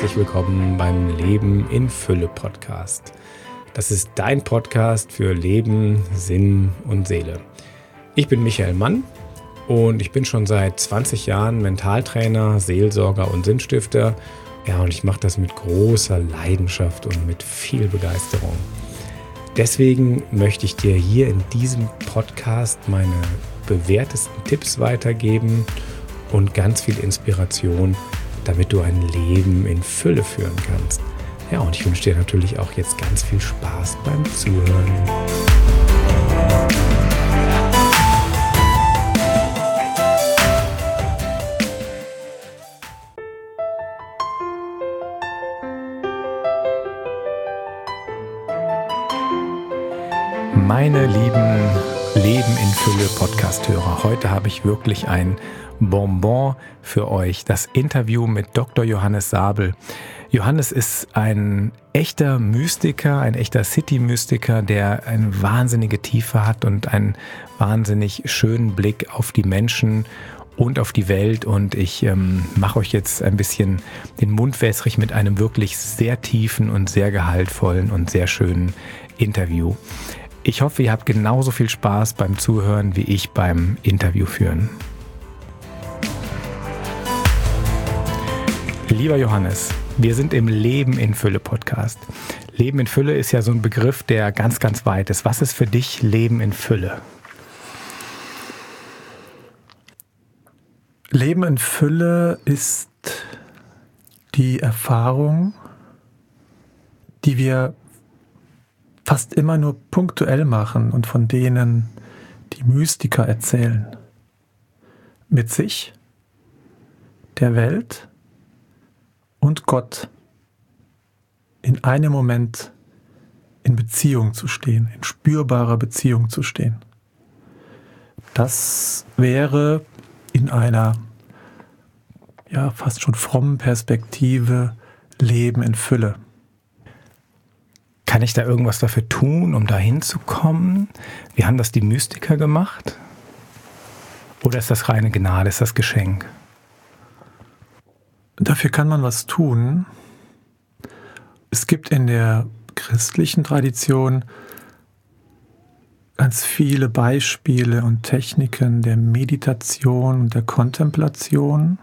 herzlich willkommen beim Leben in Fülle Podcast. Das ist dein Podcast für Leben, Sinn und Seele. Ich bin Michael Mann und ich bin schon seit 20 Jahren Mentaltrainer, Seelsorger und Sinnstifter. Ja, und ich mache das mit großer Leidenschaft und mit viel Begeisterung. Deswegen möchte ich dir hier in diesem Podcast meine bewährtesten Tipps weitergeben und ganz viel Inspiration, damit du ein Leben in Fülle führen kannst. Ja, und ich wünsche dir natürlich auch jetzt ganz viel Spaß beim Zuhören. Meine lieben Leben in Fülle Podcast-Hörer, heute habe ich wirklich ein Bonbon für euch, das Interview mit Dr. Johannes Sabel. Johannes ist ein echter Mystiker, ein echter City-Mystiker, der eine wahnsinnige Tiefe hat und einen wahnsinnig schönen Blick auf die Menschen und auf die Welt. Und ich mache euch jetzt ein bisschen den Mund wässrig mit einem wirklich sehr tiefen und sehr gehaltvollen und sehr schönen Interview. Ich hoffe, ihr habt genauso viel Spaß beim Zuhören wie ich beim Interview führen. Lieber Johannes, wir sind im Leben in Fülle Podcast. Leben in Fülle ist ja so ein Begriff, der ganz, ganz weit ist. Was ist für dich Leben in Fülle? Leben in Fülle ist die Erfahrung, die wir fast immer nur punktuell machen und von denen die Mystiker erzählen. Mit sich, der Welt und Gott in einem Moment in Beziehung zu stehen, in spürbarer Beziehung zu stehen. Das wäre in einer fast schon frommen Perspektive Leben in Fülle. Kann ich da irgendwas dafür tun, um da hinzukommen? Wie haben das die Mystiker gemacht? Oder ist das reine Gnade, ist das Geschenk? Dafür kann man was tun. Es gibt in der christlichen Tradition ganz viele Beispiele und Techniken der Meditation und der Kontemplation.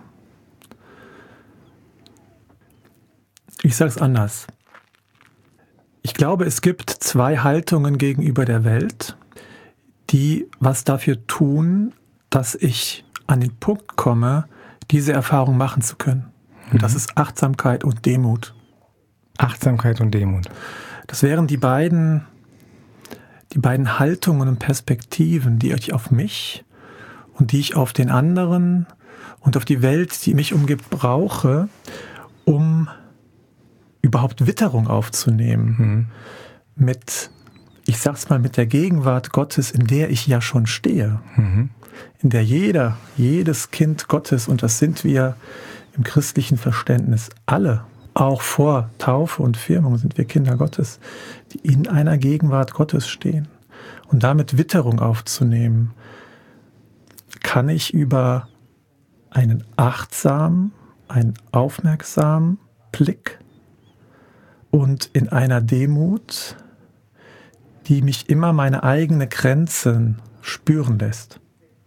Ich sage es anders. Ich glaube, es gibt zwei Haltungen gegenüber der Welt, die was dafür tun, dass ich an den Punkt komme, diese Erfahrung machen zu können. Und das ist Achtsamkeit und Demut. Achtsamkeit und Demut. Das wären die beiden Haltungen und Perspektiven, die ich auf mich und die ich auf den anderen und auf die Welt, die mich umgibt, brauche, um überhaupt Witterung aufzunehmen mit der Gegenwart Gottes, in der ich ja schon stehe, in der jedes Kind Gottes, und das sind wir im christlichen Verständnis alle, auch vor Taufe und Firmung sind wir Kinder Gottes, die in einer Gegenwart Gottes stehen. Und damit Witterung aufzunehmen, kann ich über einen achtsamen, einen aufmerksamen Blick und in einer Demut, die mich immer meine eigenen Grenzen spüren lässt.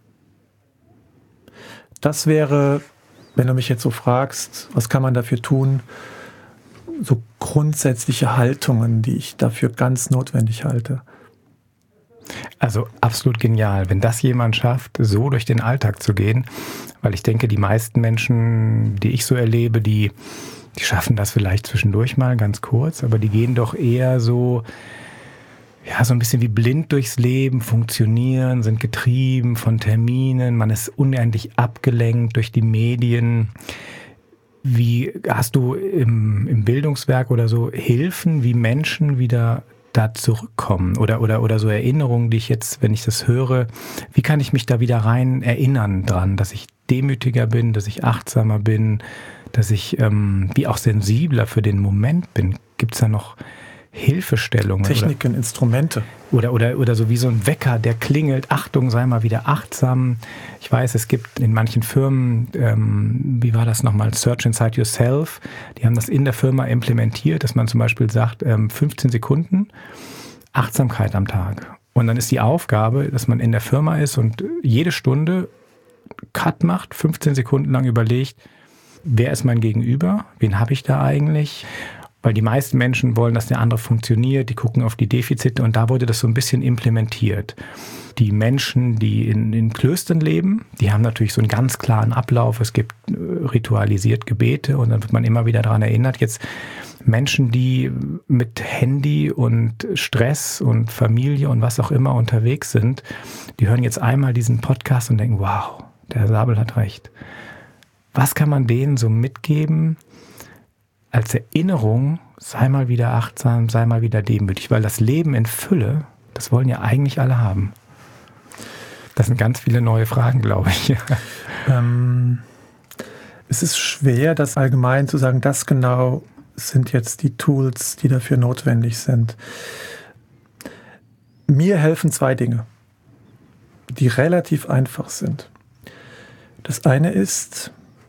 Das wäre, wenn du mich jetzt so fragst, was kann man dafür tun, so grundsätzliche Haltungen, die ich dafür ganz notwendig halte. Also absolut genial, wenn das jemand schafft, so durch den Alltag zu gehen, weil ich denke, die meisten Menschen, die ich so erlebe, die schaffen das vielleicht zwischendurch mal ganz kurz, aber die gehen doch eher so ein bisschen wie blind durchs Leben, funktionieren, sind getrieben von Terminen, man ist unendlich abgelenkt durch die Medien. Wie hast du im Bildungswerk oder so Hilfen, wie Menschen wieder da zurückkommen oder so Erinnerungen, die ich jetzt, wenn ich das höre, wie kann ich mich da wieder rein erinnern dran, dass ich demütiger bin, dass ich achtsamer bin, dass ich wie auch sensibler für den Moment bin? Gibt es da noch Hilfestellungen. Techniken, Instrumente. Oder so wie so ein Wecker, der klingelt. Achtung, sei mal wieder achtsam. Ich weiß, es gibt in manchen Firmen, wie war das nochmal, Search Inside Yourself, die haben das in der Firma implementiert, dass man zum Beispiel sagt, 15 Sekunden Achtsamkeit am Tag. Und dann ist die Aufgabe, dass man in der Firma ist und jede Stunde Cut macht, 15 Sekunden lang überlegt, wer ist mein Gegenüber, wen habe ich da eigentlich? Weil die meisten Menschen wollen, dass der andere funktioniert, die gucken auf die Defizite und da wurde das so ein bisschen implementiert. Die Menschen, die in Klöstern leben, die haben natürlich so einen ganz klaren Ablauf. Es gibt ritualisiert Gebete und dann wird man immer wieder daran erinnert. Jetzt Menschen, die mit Handy und Stress und Familie und was auch immer unterwegs sind, die hören jetzt einmal diesen Podcast und denken, wow, der Herr Sabel hat recht. Was kann man denen so mitgeben als Erinnerung, sei mal wieder achtsam, sei mal wieder demütig, weil das Leben in Fülle, das wollen ja eigentlich alle haben. Das sind ganz viele neue Fragen, glaube ich. Es ist schwer, das allgemein zu sagen, das genau sind jetzt die Tools, die dafür notwendig sind. Mir helfen 2 Dinge, die relativ einfach sind. Das eine ist,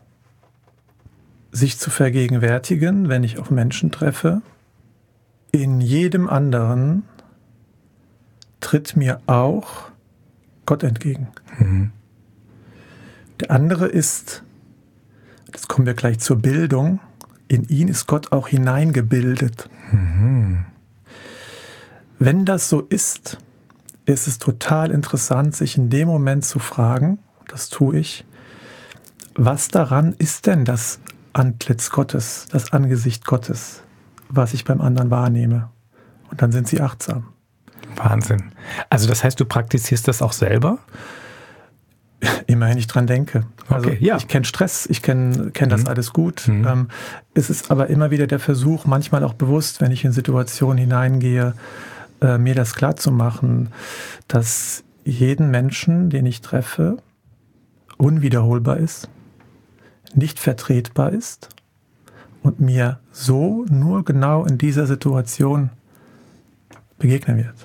sich zu vergegenwärtigen, wenn ich auf Menschen treffe, in jedem anderen tritt mir auch Gott entgegen. Mhm. Der andere ist, jetzt kommen wir gleich zur Bildung, in ihn ist Gott auch hineingebildet. Mhm. Wenn das so ist es total interessant, sich in dem Moment zu fragen, das tue ich, was daran ist denn das Antlitz Gottes, das Angesicht Gottes, was ich beim anderen wahrnehme. Und dann sind sie achtsam. Wahnsinn. Also das heißt, du praktizierst das auch selber? Immerhin ich dran denke. Also okay, ja. Ich kenne Stress, ich kenn das alles gut. Es ist aber immer wieder der Versuch, manchmal auch bewusst, wenn ich in Situationen hineingehe, mir das klar zu machen, dass jeden Menschen, den ich treffe, unwiederholbar ist, nicht vertretbar ist und mir so nur genau in dieser Situation begegnen wird.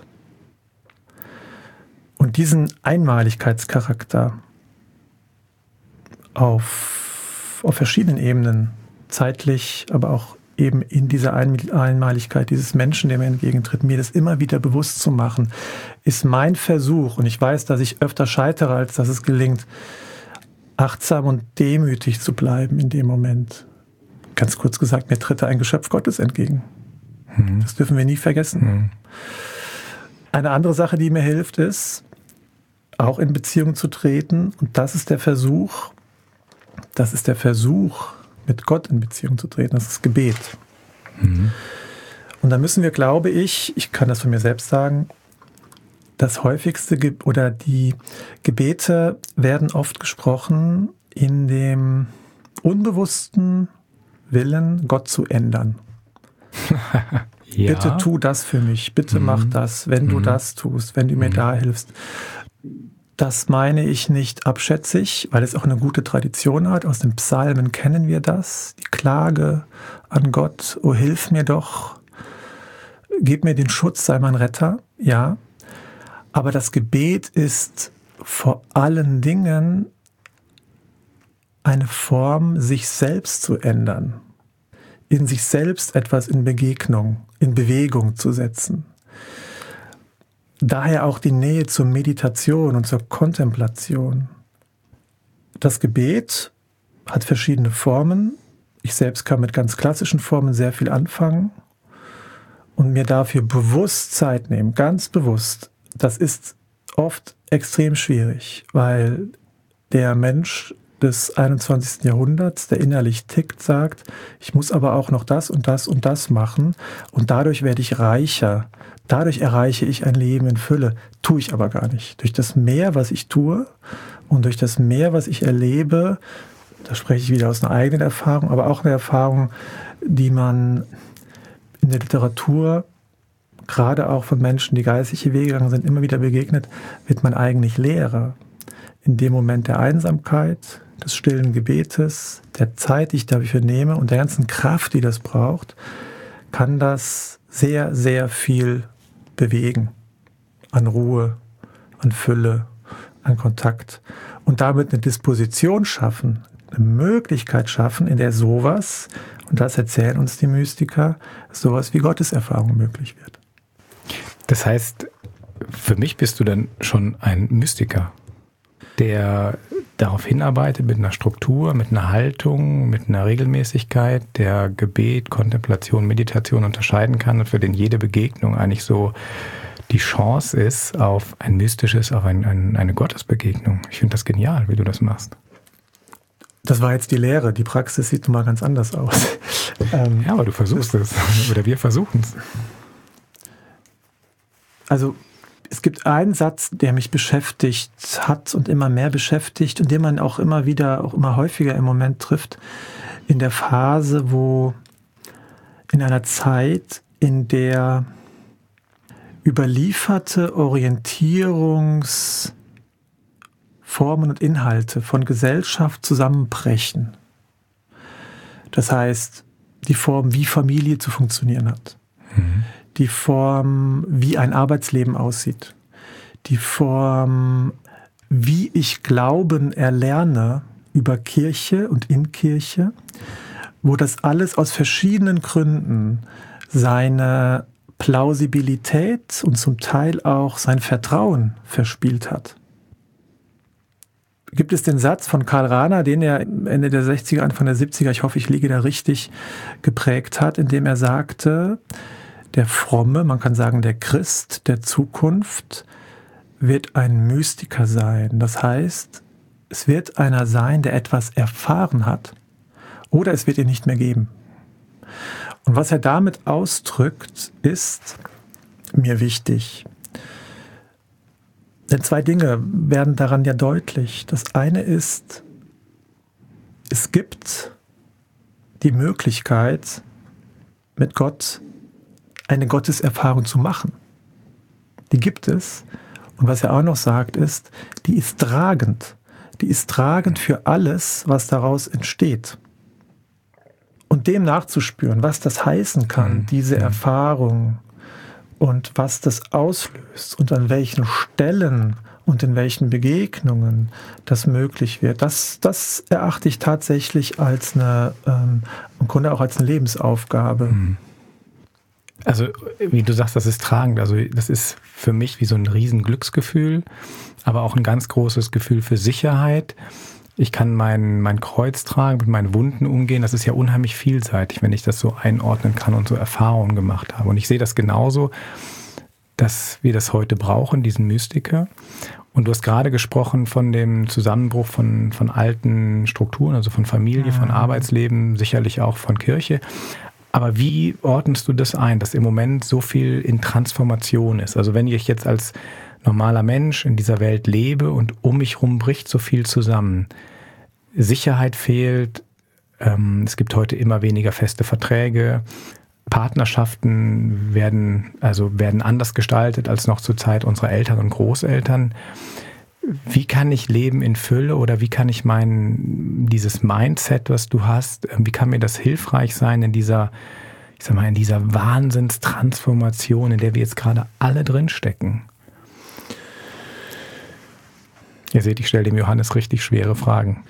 Und diesen Einmaligkeitscharakter auf verschiedenen Ebenen, zeitlich, aber auch eben in dieser Einmaligkeit dieses Menschen, der mir entgegentritt, mir das immer wieder bewusst zu machen, ist mein Versuch, und ich weiß, dass ich öfter scheitere, als dass es gelingt, achtsam und demütig zu bleiben in dem Moment. Ganz kurz gesagt, mir tritt da ein Geschöpf Gottes entgegen. Das dürfen wir nie vergessen. Eine andere Sache, die mir hilft, ist, auch in Beziehung zu treten. Und das ist der Versuch, mit Gott in Beziehung zu treten. Das ist Gebet. Und da müssen wir, glaube ich kann das von mir selbst sagen, das häufigste oder die Gebete werden oft gesprochen in dem unbewussten Willen, Gott zu ändern. Ja. Bitte tu das für mich, bitte mach das, wenn du das tust, wenn du mir da hilfst. Das meine ich nicht abschätzig, weil es auch eine gute Tradition hat. Aus den Psalmen kennen wir das. Die Klage an Gott, oh hilf mir doch, gib mir den Schutz, sei mein Retter. Ja. Aber das Gebet ist vor allen Dingen eine Form, sich selbst zu ändern, in sich selbst etwas in Bewegung zu setzen. Daher auch die Nähe zur Meditation und zur Kontemplation. Das Gebet hat verschiedene Formen. Ich selbst kann mit ganz klassischen Formen sehr viel anfangen und mir dafür bewusst Zeit nehmen, ganz bewusst. Das ist oft extrem schwierig, weil der Mensch des 21. Jahrhunderts, der innerlich tickt, sagt, ich muss aber auch noch das und das und das machen und dadurch werde ich reicher. Dadurch erreiche ich ein Leben in Fülle. Tue ich aber gar nicht. Durch das Mehr, was ich tue und durch das Mehr, was ich erlebe, da spreche ich wieder aus einer eigenen Erfahrung, aber auch eine Erfahrung, die man in der Literatur, gerade auch von Menschen, die geistliche Wege gegangen sind, immer wieder begegnet, wird man eigentlich Lehrer. In dem Moment der Einsamkeit, des stillen Gebetes, der Zeit, die ich dafür nehme und der ganzen Kraft, die das braucht, kann das sehr, sehr viel bewegen. An Ruhe, an Fülle, an Kontakt. Und damit eine Disposition schaffen, eine Möglichkeit schaffen, in der sowas, und das erzählen uns die Mystiker, sowas wie Gotteserfahrung möglich wird. Das heißt, für mich bist du dann schon ein Mystiker, der darauf hinarbeitet mit einer Struktur, mit einer Haltung, mit einer Regelmäßigkeit, der Gebet, Kontemplation, Meditation unterscheiden kann und für den jede Begegnung eigentlich so die Chance ist auf ein mystisches, auf eine Gottesbegegnung. Ich finde das genial, wie du das machst. Das war jetzt die Lehre. Die Praxis sieht nun mal ganz anders aus. Ja, aber du versuchst es. Oder wir versuchen es. Also es gibt einen Satz, der mich beschäftigt hat und immer mehr beschäftigt und den man auch immer wieder, auch immer häufiger im Moment trifft, in der Phase, wo in einer Zeit, in der überlieferte Orientierungsformen und Inhalte von Gesellschaft zusammenbrechen. Das heißt, die Form, wie Familie zu funktionieren hat. Die Form, wie ein Arbeitsleben aussieht. Die Form, wie ich Glauben erlerne über Kirche und in Kirche, wo das alles aus verschiedenen Gründen seine Plausibilität und zum Teil auch sein Vertrauen verspielt hat. Gibt es den Satz von Karl Rahner, den er Ende der 60er, Anfang der 70er, ich hoffe, ich liege da richtig, geprägt hat, in dem er sagte, der Fromme, man kann sagen der Christ der Zukunft, wird ein Mystiker sein. Das heißt, es wird einer sein, der etwas erfahren hat, oder es wird ihn nicht mehr geben. Und was er damit ausdrückt, ist mir wichtig. Denn zwei Dinge werden daran ja deutlich. Das eine ist, es gibt die Möglichkeit, mit Gott eine Gotteserfahrung zu machen. Die gibt es. Und was er auch noch sagt, ist, die ist tragend. Die ist tragend für alles, was daraus entsteht. Und dem nachzuspüren, was das heißen kann, diese Erfahrung, und was das auslöst und an welchen Stellen und in welchen Begegnungen das möglich wird, das erachte ich tatsächlich als im Grunde auch als eine Lebensaufgabe. Also wie du sagst, das ist tragend. Also das ist für mich wie so ein riesen Glücksgefühl, aber auch ein ganz großes Gefühl für Sicherheit. Ich kann mein Kreuz tragen, mit meinen Wunden umgehen. Das ist ja unheimlich vielseitig, wenn ich das so einordnen kann und so Erfahrungen gemacht habe. Und ich sehe das genauso, dass wir das heute brauchen, diesen Mystiker. Und du hast gerade gesprochen von dem Zusammenbruch von alten Strukturen, also von Familie, von Arbeitsleben, sicherlich auch von Kirche. Aber wie ordnest du das ein, dass im Moment so viel in Transformation ist? Also wenn ich jetzt als normaler Mensch in dieser Welt lebe und um mich herum bricht so viel zusammen. Sicherheit fehlt, es gibt heute immer weniger feste Verträge, Partnerschaften werden anders gestaltet als noch zur Zeit unserer Eltern und Großeltern. Wie kann ich leben in Fülle oder wie kann ich dieses Mindset, was du hast, wie kann mir das hilfreich sein in dieser Wahnsinnstransformation, in der wir jetzt gerade alle drinstecken? Ihr seht, ich stelle dem Johannes richtig schwere Fragen.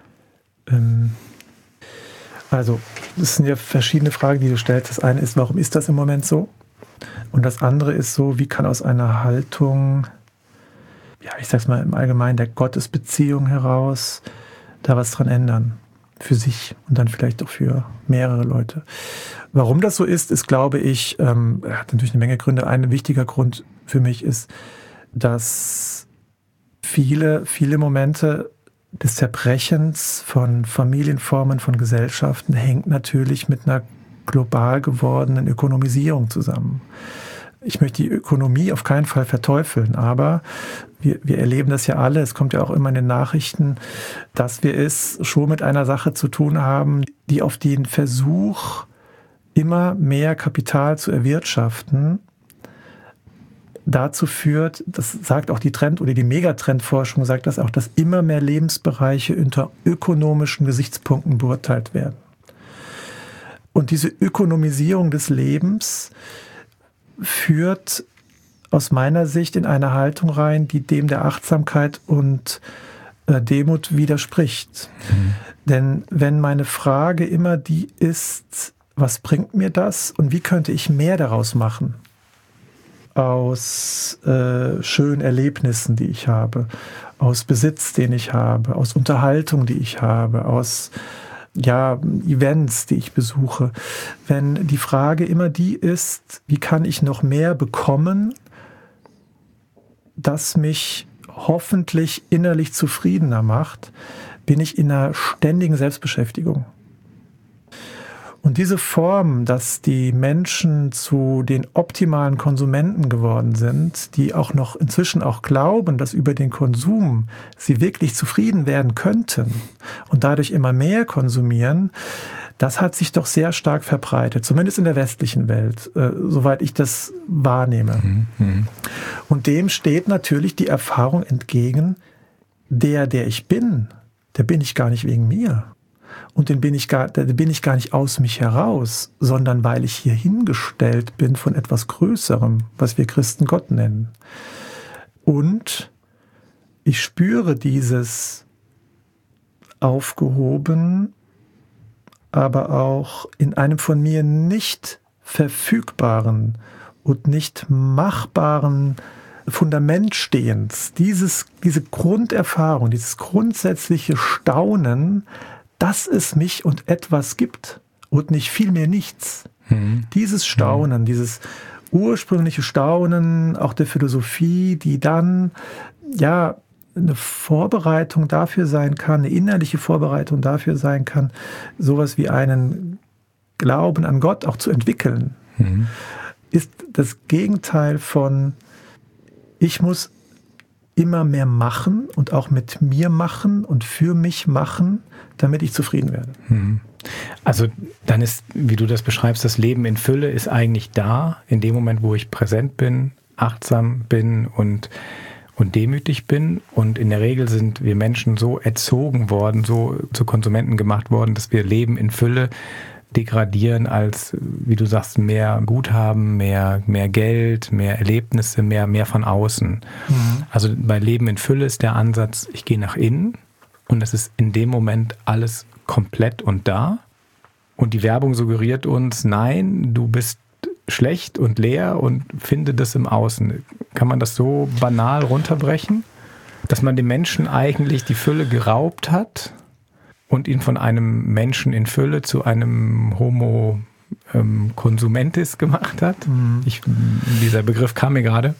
Also, das sind ja verschiedene Fragen, die du stellst. Das eine ist, warum ist das im Moment so? Und das andere ist so, wie kann aus einer Haltung, ja, ich sag's mal im Allgemeinen, der Gottesbeziehung heraus da was dran ändern? Für sich und dann vielleicht auch für mehrere Leute. Warum das so ist, glaube ich, hat natürlich eine Menge Gründe. Ein wichtiger Grund für mich ist, dass viele Momente des Zerbrechens von Familienformen, von Gesellschaften hängt natürlich mit einer global gewordenen Ökonomisierung zusammen. Ich möchte die Ökonomie auf keinen Fall verteufeln, aber wir erleben das ja alle, es kommt ja auch immer in den Nachrichten, dass wir es schon mit einer Sache zu tun haben, die auf den Versuch, immer mehr Kapital zu erwirtschaften, dazu führt, das sagt auch die Trend- oder die Megatrendforschung, sagt das auch, dass immer mehr Lebensbereiche unter ökonomischen Gesichtspunkten beurteilt werden. Und diese Ökonomisierung des Lebens führt aus meiner Sicht in eine Haltung rein, die dem der Achtsamkeit und Demut widerspricht. Denn wenn meine Frage immer die ist, was bringt mir das und wie könnte ich mehr daraus machen? Aus schönen Erlebnissen, die ich habe, aus Besitz, den ich habe, aus Unterhaltung, die ich habe, aus Events, die ich besuche. Wenn die Frage immer die ist, wie kann ich noch mehr bekommen, das mich hoffentlich innerlich zufriedener macht, bin ich in einer ständigen Selbstbeschäftigung. Und diese Form, dass die Menschen zu den optimalen Konsumenten geworden sind, die auch noch inzwischen auch glauben, dass über den Konsum sie wirklich zufrieden werden könnten und dadurch immer mehr konsumieren, das hat sich doch sehr stark verbreitet, zumindest in der westlichen Welt, soweit ich das wahrnehme. Und dem steht natürlich die Erfahrung entgegen, der ich bin, der bin ich gar nicht wegen mir. Und den bin ich gar nicht aus mich heraus, sondern weil ich hier hingestellt bin von etwas Größerem, was wir Christen Gott nennen. Und ich spüre dieses aufgehoben, aber auch in einem von mir nicht verfügbaren und nicht machbaren Fundament stehens. Diese Grunderfahrung, dieses grundsätzliche Staunen, dass es mich und etwas gibt und nicht vielmehr nichts. Dieses Staunen, dieses ursprüngliche Staunen auch der Philosophie, die dann eine Vorbereitung dafür sein kann, eine innerliche Vorbereitung dafür sein kann, sowas wie einen Glauben an Gott auch zu entwickeln, ist das Gegenteil von ich muss immer mehr machen und auch mit mir machen und für mich machen, damit ich zufrieden werde. Also dann ist, wie du das beschreibst, das Leben in Fülle ist eigentlich da, in dem Moment, wo ich präsent bin, achtsam bin und demütig bin. Und in der Regel sind wir Menschen so erzogen worden, so zu Konsumenten gemacht worden, dass wir Leben in Fülle degradieren als, wie du sagst, mehr Guthaben, mehr Geld, mehr Erlebnisse, mehr von außen. Also bei Leben in Fülle ist der Ansatz, ich gehe nach innen und es ist in dem Moment alles komplett und da. Und die Werbung suggeriert uns, nein, du bist schlecht und leer und finde das im Außen. Kann man das so banal runterbrechen? Dass man dem Menschen eigentlich die Fülle geraubt hat und ihn von einem Menschen in Fülle zu einem Homo Consumentis gemacht hat. Dieser Begriff kam mir gerade.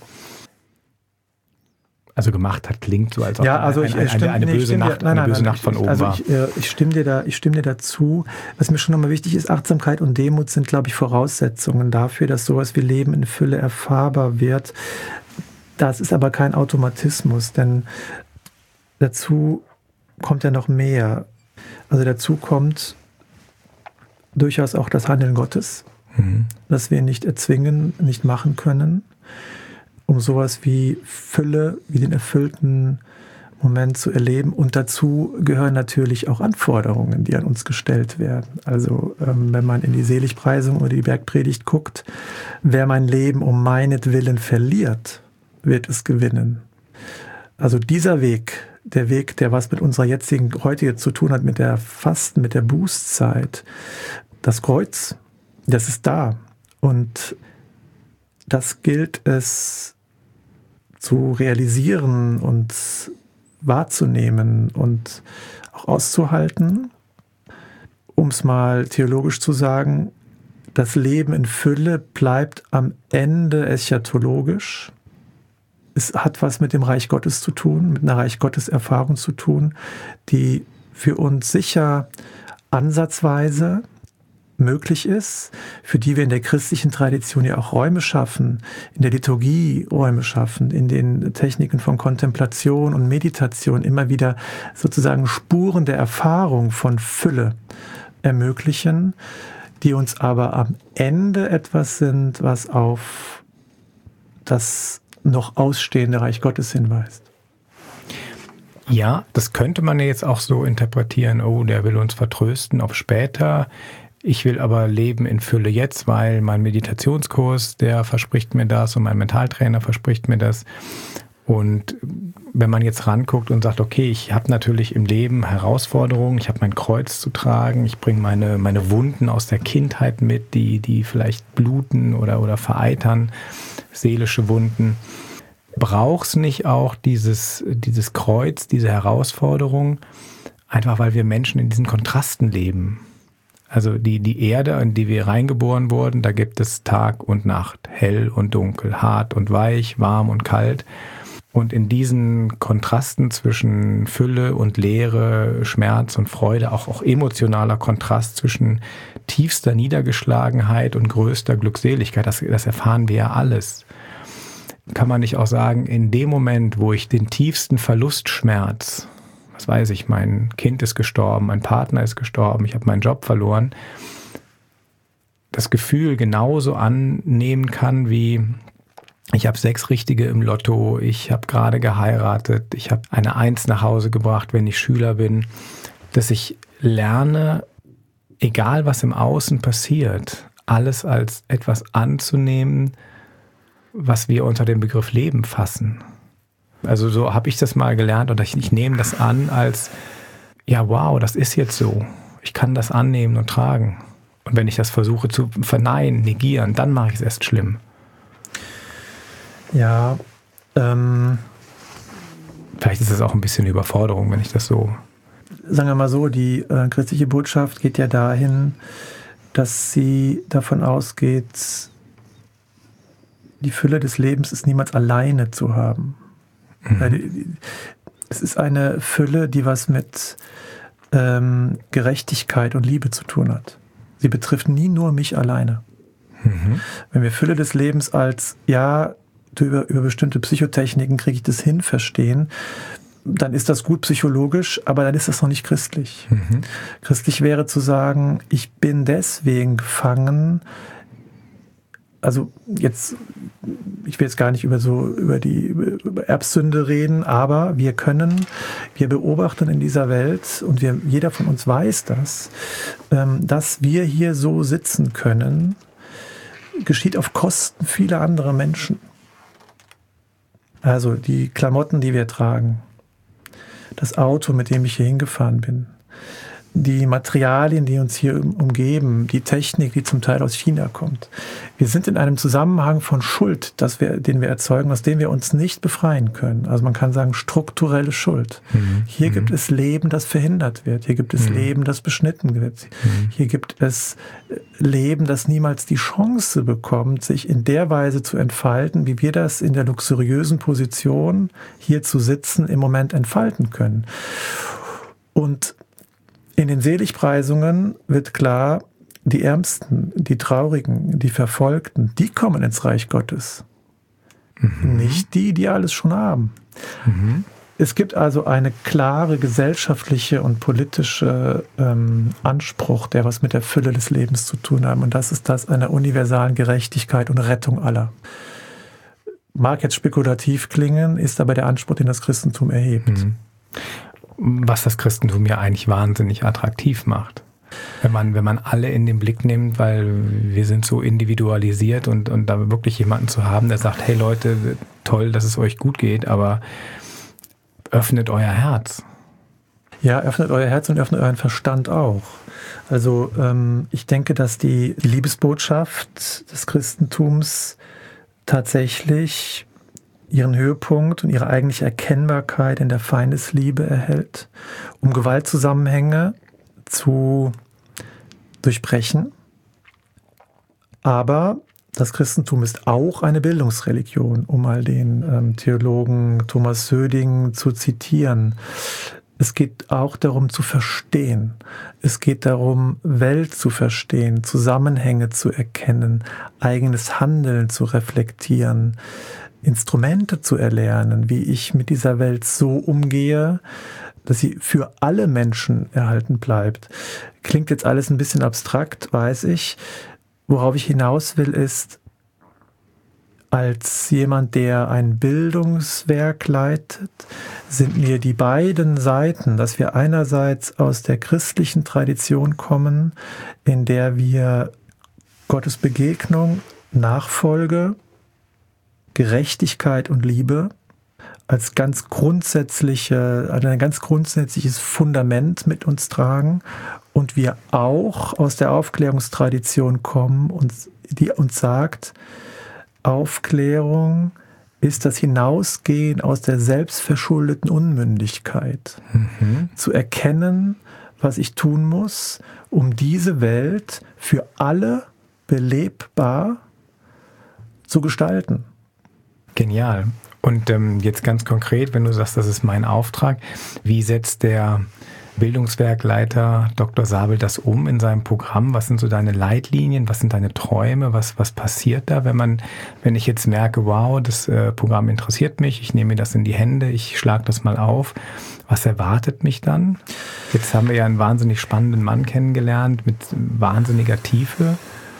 Also gemacht hat, klingt so, als ob eine böse Nacht von oben war. Ich stimme dir dazu. Was mir schon nochmal wichtig ist, Achtsamkeit und Demut sind, glaube ich, Voraussetzungen dafür, dass sowas wie Leben in Fülle erfahrbar wird. Das ist aber kein Automatismus, denn dazu kommt ja noch mehr. Also dazu kommt durchaus auch das Handeln Gottes, das wir nicht erzwingen, nicht machen können, um sowas wie Fülle, wie den erfüllten Moment zu erleben. Und dazu gehören natürlich auch Anforderungen, die an uns gestellt werden. Also wenn man in die Seligpreisung oder die Bergpredigt guckt, wer mein Leben um meinetwillen verliert, wird es gewinnen. Also dieser Weg, der was mit unserer heutigen zu tun hat, mit der Fasten, mit der Bußzeit, das Kreuz, das ist da. Und das gilt es zu realisieren und wahrzunehmen und auch auszuhalten. Um es mal theologisch zu sagen, das Leben in Fülle bleibt am Ende eschatologisch. Es hat was mit dem Reich Gottes zu tun, mit einer Reich Gottes Erfahrung zu tun, die für uns sicher ansatzweise möglich ist, für die wir in der christlichen Tradition ja auch Räume schaffen, in der Liturgie Räume schaffen, in den Techniken von Kontemplation und Meditation immer wieder sozusagen Spuren der Erfahrung von Fülle ermöglichen, die uns aber am Ende etwas sind, was auf das noch ausstehende Reich Gottes hinweist. Ja, das könnte man jetzt auch so interpretieren, oh, der will uns vertrösten auf später. Ich will aber leben in Fülle jetzt, weil mein Meditationskurs, der verspricht mir das und mein Mentaltrainer verspricht mir das. Und wenn man jetzt ranguckt und sagt, okay, ich habe natürlich im Leben Herausforderungen, ich habe mein Kreuz zu tragen, ich bringe meine Wunden aus der Kindheit mit, die vielleicht bluten oder vereitern, seelische Wunden. Braucht's nicht auch dieses Kreuz, diese Herausforderung, einfach weil wir Menschen in diesen Kontrasten leben? Also die Erde, in die wir reingeboren wurden, da gibt es Tag und Nacht, hell und dunkel, hart und weich, warm und kalt. Und in diesen Kontrasten zwischen Fülle und Leere, Schmerz und Freude, auch emotionaler Kontrast zwischen tiefster Niedergeschlagenheit und größter Glückseligkeit, das erfahren wir ja alles. Kann man nicht auch sagen, in dem Moment, wo ich den tiefsten Verlustschmerz, was weiß ich, mein Kind ist gestorben, mein Partner ist gestorben, ich habe meinen Job verloren, das Gefühl genauso annehmen kann wie, ich habe 6 Richtige im Lotto, ich habe gerade geheiratet, ich habe eine 1 nach Hause gebracht, wenn ich Schüler bin, dass ich lerne, egal was im Außen passiert, alles als etwas anzunehmen, was wir unter dem Begriff Leben fassen. Also so habe ich das mal gelernt und ich nehme das an als, ja wow, das ist jetzt so. Ich kann das annehmen und tragen. Und wenn ich das versuche zu verneinen, negieren, dann mache ich es erst schlimm. Ja, vielleicht ist es auch ein bisschen Überforderung, wenn ich das so... Sagen wir mal so, die christliche Botschaft geht ja dahin, dass sie davon ausgeht, die Fülle des Lebens ist niemals alleine zu haben. Es ist eine Fülle, die was mit Gerechtigkeit und Liebe zu tun hat. Sie betrifft nie nur mich alleine. Wenn wir Fülle des Lebens als, ja, über bestimmte Psychotechniken kriege ich das hin, verstehen, dann ist das gut psychologisch, aber dann ist das noch nicht christlich. Christlich wäre zu sagen, ich bin deswegen gefangen. Also jetzt, ich will jetzt gar nicht über Erbsünde reden, aber wir beobachten in dieser Welt und jeder von uns weiß das, dass wir hier so sitzen können, geschieht auf Kosten vieler anderer Menschen. Also die Klamotten, die wir tragen, das Auto, mit dem ich hier hingefahren bin, die Materialien, die uns hier umgeben, die Technik, die zum Teil aus China kommt. Wir sind in einem Zusammenhang von Schuld, den wir erzeugen, aus dem wir uns nicht befreien können. Also man kann sagen, strukturelle Schuld. Hier gibt es Leben, das verhindert wird. Hier gibt es Leben, das beschnitten wird. Hier gibt es Leben, das niemals die Chance bekommt, sich in der Weise zu entfalten, wie wir das in der luxuriösen Position, hier zu sitzen, im Moment entfalten können. Und in den Seligpreisungen wird klar, die Ärmsten, die Traurigen, die Verfolgten, die kommen ins Reich Gottes. Nicht die alles schon haben. Es gibt also eine klare gesellschaftliche und politische Anspruch, der was mit der Fülle des Lebens zu tun hat. Und das ist das einer universalen Gerechtigkeit und Rettung aller. Mag jetzt spekulativ klingen, ist aber der Anspruch, den das Christentum erhebt. Was das Christentum ja eigentlich wahnsinnig attraktiv macht. Wenn man alle in den Blick nimmt, weil wir sind so individualisiert und da wirklich jemanden zu haben, der sagt, hey Leute, toll, dass es euch gut geht, aber öffnet euer Herz. Ja, öffnet euer Herz und öffnet euren Verstand auch. Also ich denke, dass die Liebesbotschaft des Christentums tatsächlich ihren Höhepunkt und ihre eigentliche Erkennbarkeit in der Feindesliebe erhält, um Gewaltzusammenhänge zu durchbrechen. Aber das Christentum ist auch eine Bildungsreligion, um mal den Theologen Thomas Söding zu zitieren. Es geht auch darum zu verstehen. Es geht darum, Welt zu verstehen, Zusammenhänge zu erkennen, eigenes Handeln zu reflektieren, Instrumente zu erlernen, wie ich mit dieser Welt so umgehe, dass sie für alle Menschen erhalten bleibt. Klingt jetzt alles ein bisschen abstrakt, weiß ich. Worauf ich hinaus will, ist, als jemand, der ein Bildungswerk leitet, sind mir die beiden Seiten, dass wir einerseits aus der christlichen Tradition kommen, in der wir Gottes Begegnung, Nachfolge, Gerechtigkeit und Liebe als ein ganz grundsätzliches Fundament mit uns tragen und wir auch aus der Aufklärungstradition kommen, die uns sagt, Aufklärung ist das Hinausgehen aus der selbstverschuldeten Unmündigkeit. Zu erkennen, was ich tun muss, um diese Welt für alle belebbar zu gestalten. Genial. Und jetzt ganz konkret, wenn du sagst, das ist mein Auftrag, wie setzt der Bildungswerkleiter Dr. Sabel das um in seinem Programm? Was sind so deine Leitlinien? Was sind deine Träume? Was passiert da, wenn ich jetzt merke, wow, das Programm interessiert mich, ich nehme mir das in die Hände, ich schlage das mal auf. Was erwartet mich dann? Jetzt haben wir ja einen wahnsinnig spannenden Mann kennengelernt mit wahnsinniger Tiefe.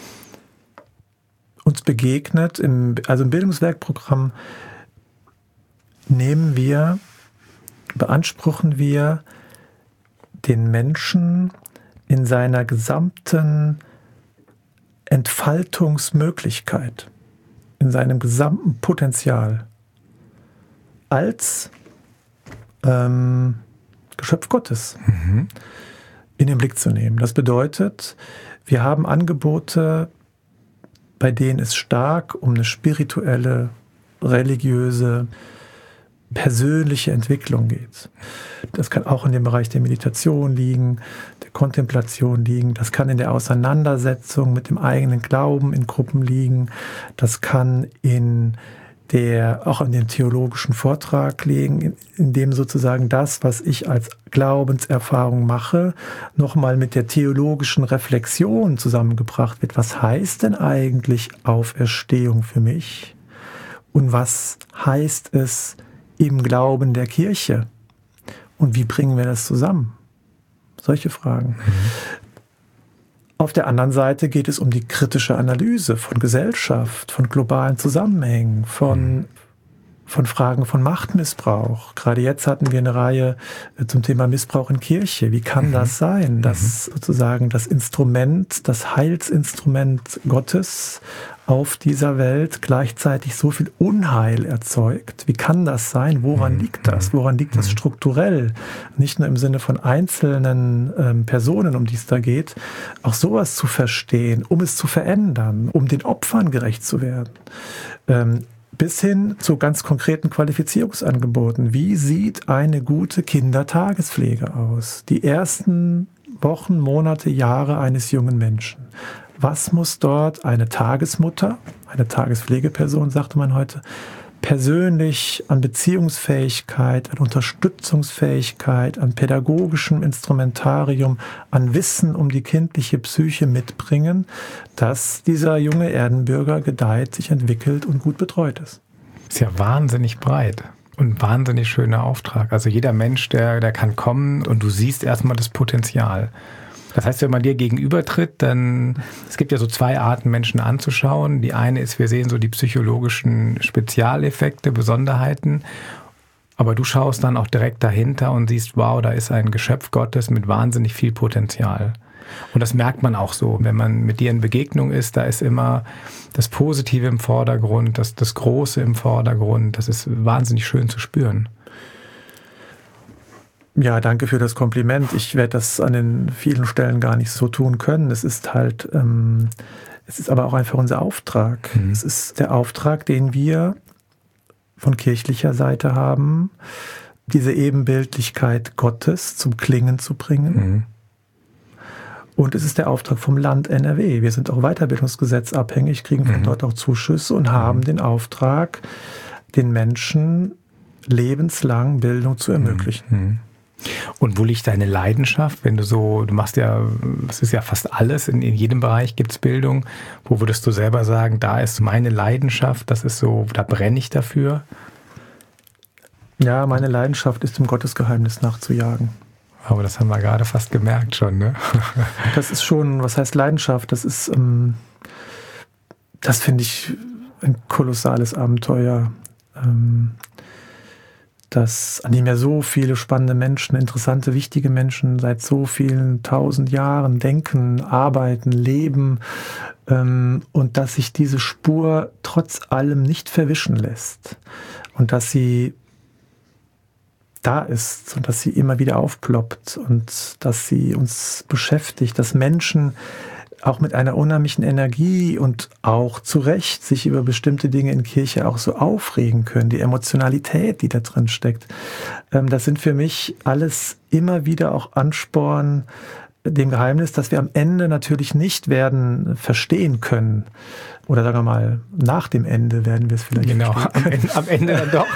Uns begegnet, im Bildungswerkprogramm beanspruchen wir den Menschen in seiner gesamten Entfaltungsmöglichkeit, in seinem gesamten Potenzial als Geschöpf Gottes in den Blick zu nehmen. Das bedeutet, wir haben Angebote, bei denen es stark um eine spirituelle, religiöse, persönliche Entwicklung geht. Das kann auch in dem Bereich der Meditation liegen, der Kontemplation liegen, das kann in der Auseinandersetzung mit dem eigenen Glauben in Gruppen liegen, das kann auch in dem theologischen Vortrag liegen, in dem sozusagen das, was ich als Glaubenserfahrung mache, nochmal mit der theologischen Reflexion zusammengebracht wird. Was heißt denn eigentlich Auferstehung für mich? Und was heißt es im Glauben der Kirche? Und wie bringen wir das zusammen? Solche Fragen. Auf der anderen Seite geht es um die kritische Analyse von Gesellschaft, von globalen Zusammenhängen, von Fragen von Machtmissbrauch. Gerade jetzt hatten wir eine Reihe zum Thema Missbrauch in Kirche. Wie kann das sein, dass sozusagen das Instrument, das Heilsinstrument Gottes auf dieser Welt gleichzeitig so viel Unheil erzeugt? Wie kann das sein? Woran liegt das? Woran liegt das strukturell? Nicht nur im Sinne von einzelnen Personen, um die es da geht, auch sowas zu verstehen, um es zu verändern, um den Opfern gerecht zu werden. Bis hin zu ganz konkreten Qualifizierungsangeboten. Wie sieht eine gute Kindertagespflege aus? Die ersten Wochen, Monate, Jahre eines jungen Menschen. Was muss dort eine Tagesmutter, eine Tagespflegeperson, sagte man heute, persönlich an Beziehungsfähigkeit, an Unterstützungsfähigkeit, an pädagogischem Instrumentarium, an Wissen um die kindliche Psyche mitbringen, dass dieser junge Erdenbürger gedeiht, sich entwickelt und gut betreut ist. Ist ja wahnsinnig breit und wahnsinnig schöner Auftrag. Also jeder Mensch, der kann kommen und du siehst erstmal das Potenzial. Das heißt, wenn man dir gegenübertritt, dann, es gibt ja so zwei Arten, Menschen anzuschauen. Die eine ist, wir sehen so die psychologischen Spezialeffekte, Besonderheiten. Aber du schaust dann auch direkt dahinter und siehst, wow, da ist ein Geschöpf Gottes mit wahnsinnig viel Potenzial. Und das merkt man auch so, wenn man mit dir in Begegnung ist, da ist immer das Positive im Vordergrund, das Große im Vordergrund. Das ist wahnsinnig schön zu spüren. Ja, danke für das Kompliment. Ich werde das an den vielen Stellen gar nicht so tun können. Es ist aber auch einfach unser Auftrag. Es ist der Auftrag, den wir von kirchlicher Seite haben, diese Ebenbildlichkeit Gottes zum Klingen zu bringen. Und es ist der Auftrag vom Land NRW. Wir sind auch Weiterbildungsgesetz abhängig, kriegen von dort auch Zuschüsse und haben den Auftrag, den Menschen lebenslang Bildung zu ermöglichen. Und wo liegt deine Leidenschaft, wenn du machst ja, es ist ja fast alles, in jedem Bereich gibt es Bildung. Wo würdest du selber sagen, da ist meine Leidenschaft, das ist so, da brenne ich dafür? Ja, meine Leidenschaft ist, dem Gottesgeheimnis nachzujagen. Aber das haben wir gerade fast gemerkt schon, ne? Das ist schon, was heißt Leidenschaft? Das ist, das finde ich ein kolossales Abenteuer. an dem ja so viele spannende Menschen, interessante, wichtige Menschen seit so vielen 1000 Jahren denken, arbeiten, leben, und dass sich diese Spur trotz allem nicht verwischen lässt und dass sie da ist und dass sie immer wieder aufploppt und dass sie uns beschäftigt, dass Menschen auch mit einer unheimlichen Energie und auch zu Recht sich über bestimmte Dinge in Kirche auch so aufregen können, die Emotionalität, die da drin steckt. Das sind für mich alles immer wieder auch Ansporn, dem Geheimnis, dass wir am Ende natürlich nicht werden verstehen können. Oder sagen wir mal, nach dem Ende werden wir es vielleicht verstehen. Am Ende dann doch.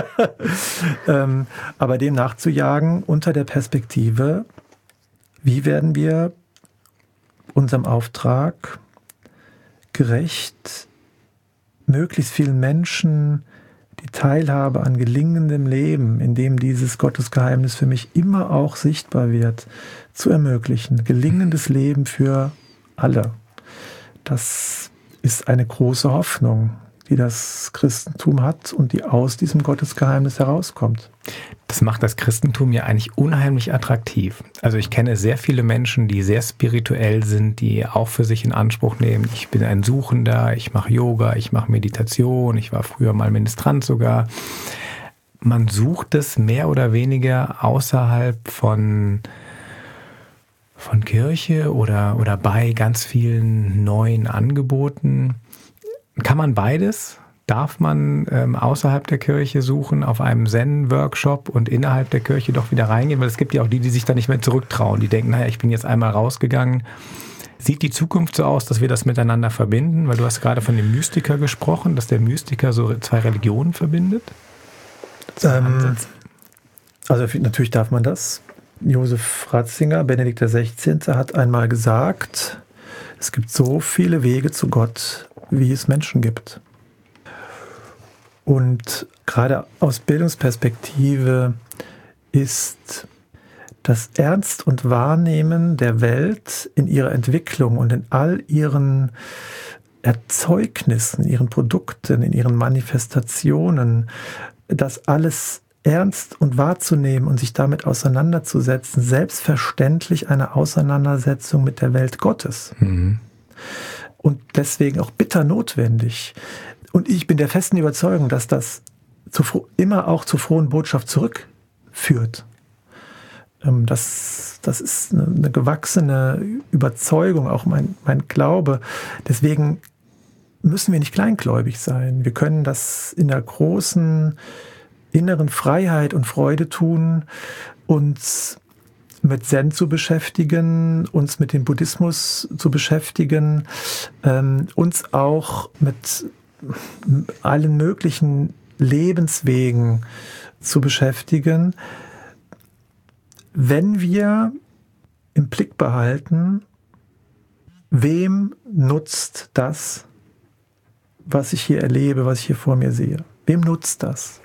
Aber dem nachzujagen unter der Perspektive, wie werden wir unserem Auftrag gerecht, möglichst vielen Menschen die Teilhabe an gelingendem Leben, in dem dieses Gottesgeheimnis für mich immer auch sichtbar wird, zu ermöglichen. Gelingendes Leben für alle. Das ist eine große Hoffnung, die das Christentum hat und die aus diesem Gottesgeheimnis herauskommt. Das macht das Christentum ja eigentlich unheimlich attraktiv. Also ich kenne sehr viele Menschen, die sehr spirituell sind, die auch für sich in Anspruch nehmen, ich bin ein Suchender, ich mache Yoga, ich mache Meditation, ich war früher mal Ministrant sogar. Man sucht es mehr oder weniger außerhalb von Kirche oder bei ganz vielen neuen Angeboten. Kann man beides? Darf man außerhalb der Kirche suchen, auf einem Zen-Workshop und innerhalb der Kirche doch wieder reingehen? Weil es gibt ja auch die sich da nicht mehr zurücktrauen. Die denken, naja, ich bin jetzt einmal rausgegangen. Sieht die Zukunft so aus, dass wir das miteinander verbinden? Weil du hast gerade von dem Mystiker gesprochen, dass der Mystiker so zwei Religionen verbindet? Also natürlich darf man das. Josef Ratzinger, Benedikt XVI., hat einmal gesagt, es gibt so viele Wege zu Gott, wie es Menschen gibt. Und gerade aus Bildungsperspektive ist das Ernst und Wahrnehmen der Welt in ihrer Entwicklung und in all ihren Erzeugnissen, ihren Produkten, in ihren Manifestationen, das alles ernst und wahrzunehmen und sich damit auseinanderzusetzen, selbstverständlich eine Auseinandersetzung mit der Welt Gottes. Mhm. Und deswegen auch bitter notwendig. Und ich bin der festen Überzeugung, dass das immer auch zur frohen Botschaft zurückführt. Das ist eine gewachsene Überzeugung, auch mein Glaube. Deswegen müssen wir nicht kleingläubig sein. Wir können das in der großen inneren Freiheit und Freude tun, uns mit Zen zu beschäftigen, uns mit dem Buddhismus zu beschäftigen, uns auch mit allen möglichen Lebenswegen zu beschäftigen, wenn wir im Blick behalten, wem nutzt das, was ich hier erlebe, was ich hier vor mir sehe? Wem nutzt das?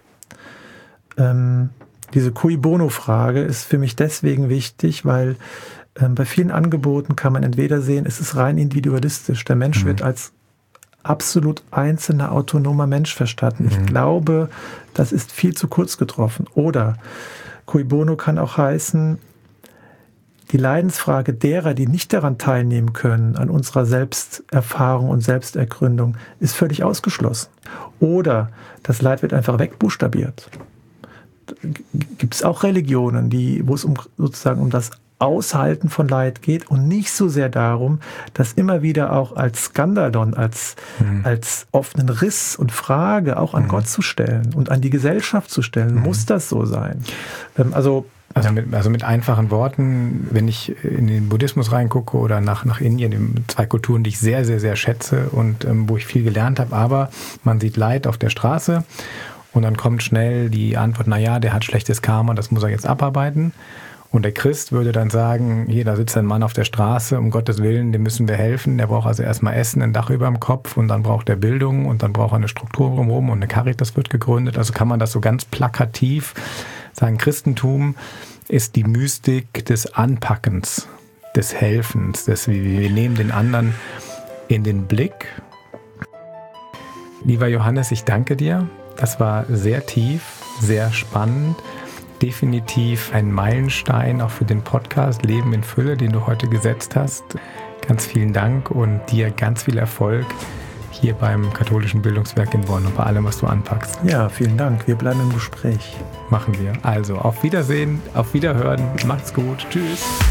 Diese Cui Bono-Frage ist für mich deswegen wichtig, weil bei vielen Angeboten kann man entweder sehen, es ist rein individualistisch. Der Mensch wird als absolut einzelner, autonomer Mensch verstanden. Ich glaube, das ist viel zu kurz getroffen. Oder Cui Bono kann auch heißen, die Leidensfrage derer, die nicht daran teilnehmen können, an unserer Selbsterfahrung und Selbstergründung, ist völlig ausgeschlossen. Oder das Leid wird einfach wegbuchstabiert. Gibt es auch Religionen, wo es sozusagen um das Aushalten von Leid geht und nicht so sehr darum, das immer wieder auch als Skandalon, als offenen Riss und Frage auch an Gott zu stellen und an die Gesellschaft zu stellen. Muss das so sein? Also mit einfachen Worten, wenn ich in den Buddhismus reingucke oder nach Indien, zwei Kulturen, die ich sehr, sehr, sehr schätze und wo ich viel gelernt habe, aber man sieht Leid auf der Straße und dann kommt schnell die Antwort, naja, der hat schlechtes Karma, das muss er jetzt abarbeiten. Und der Christ würde dann sagen, hier, da sitzt ein Mann auf der Straße, um Gottes Willen, dem müssen wir helfen. Der braucht also erstmal Essen, ein Dach über dem Kopf und dann braucht er Bildung und dann braucht er eine Struktur drumherum und eine Caritas wird gegründet. Also kann man das so ganz plakativ sagen, Christentum ist die Mystik des Anpackens, des Helfens, wir nehmen den anderen in den Blick. Lieber Johannes, ich danke dir. Das war sehr tief, sehr spannend. Definitiv ein Meilenstein auch für den Podcast Leben in Fülle, den du heute gesetzt hast. Ganz vielen Dank und dir ganz viel Erfolg hier beim Katholischen Bildungswerk in Bonn und bei allem, was du anpackst. Ja, vielen Dank. Wir bleiben im Gespräch. Machen wir. Also auf Wiedersehen, auf Wiederhören. Macht's gut. Tschüss.